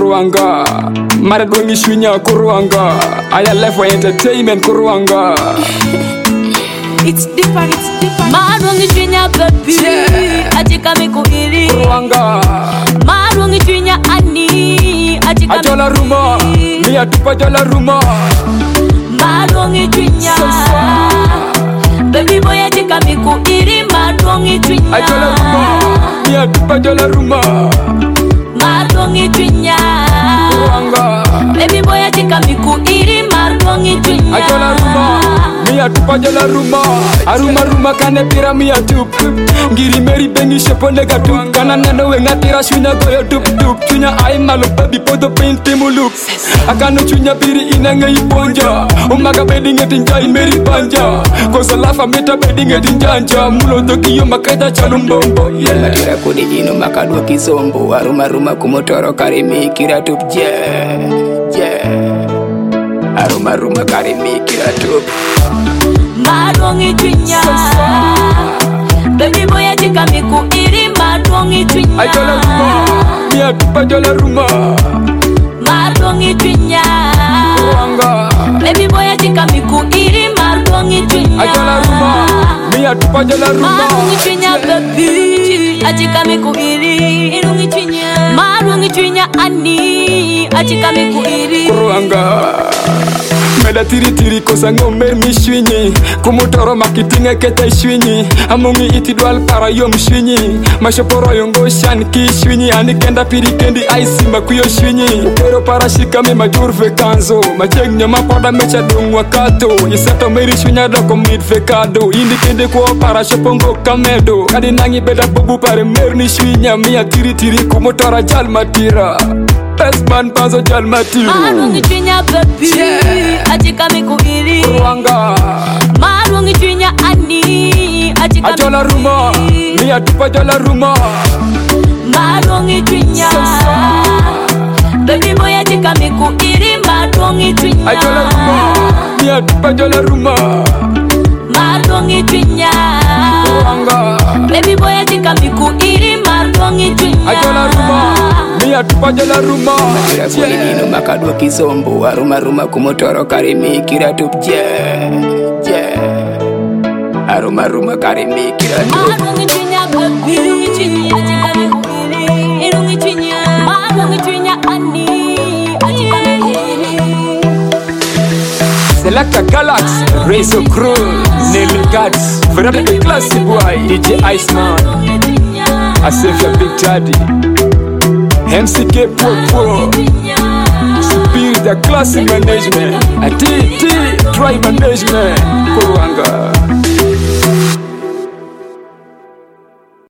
Kuruanga Maradongi Shwinya Kuruanga Aya life for entertainment Kuruanga. It's different, Marungi Shwinya baby Ajika miku iri Kuruanga Marungi Shwinya ani Ajika Ajola Ruma Mia tupa jola Ruma Marungi Shwinya Baby boy ajika miku iri Marungi Shwinya Ajola Ruma Mia tupa jola Ruma Marungi Shwinya Kuruanga Baby boy ajika miku iri Marungi Shwinya Ajola Ruma Mia tupa jola Ruma Aruma Ruma kane pira mia tup Ngiri meri bengi shepone gatup Kana nano wenga tira shwinya goyo tup tup Chunya ay malo baby podo painti muluk Akano chunya piri inange iponja Umaga bedi ngeti njai meri panja Kosa lafa meta bedi ngeti njanja Mulo tokiyo makaita chalumbombo Yalla tira kudi jino makadwa kizombo Aruma Ruma kumotoro karimi kira tup Aruma Ruma karimi kira tup Marungi Shwinya Baby boy ajika miku iri Marungi Shwinya Ajola Ruma Mia tupa jola Ruma Marungi Shwinya Kuruanga Baby boy ajika miku iri Marungi Shwinya Ajola Ruma Mia tupa jola Ruma Marungi Shwinya baby Ajika miku iri Irungi Shwinya Marungi Shwinya ani Ajika miku iri Kuruanga Meda tiri tiri kosa ngomer mi shwinyi Kumutoro makitinge kete shwinyi Amungi iti dual para yom shwinyi Mashoporo yongo shan ki shwinyi Anikenda piri kendi aisi makuyo shwinyi Pero para shikami majurve kanzo Macheng nyama pada mecha dungwa kato Isato meri shwinya doko midve kado Indi kende kwa para shopongo kamedo Kadi nangi beda bubu pare merni shwinya Mia tiri tiri kumutora jal matira Best man panzo jal matiru Marungi Shwinya baby Ajika miku iri Kuruanga Marungi Shwinya ani Ajika Ajola Ruma Mia tupa jola Ruma Marungi Shwinya Baby boy ajika miku iri Marungi Shwinya Ajola Ruma Mia tupa jola Ruma Marungi Shwinya Kuruanga Baby boy ajika miku iri Marungi Shwinya Ajola Ruma Mia tupa jola Ruma Tira kudi jino makadwa kizombo Aruma Ruma kumotoro karimi kira tup Aruma Ruma karimi kira tup Marungi Shwinya baby Irungi Shwinya ajika miku iri Irungi Shwinya Marungi Shwinya ani Ajika miku iri Selecta Galaxy Razor Cruz Nelly Guts Verada the classy boy DJ Iceman Asafia Big Daddy MCK Popo Superior the classic management A TT Tribe management Kuruanga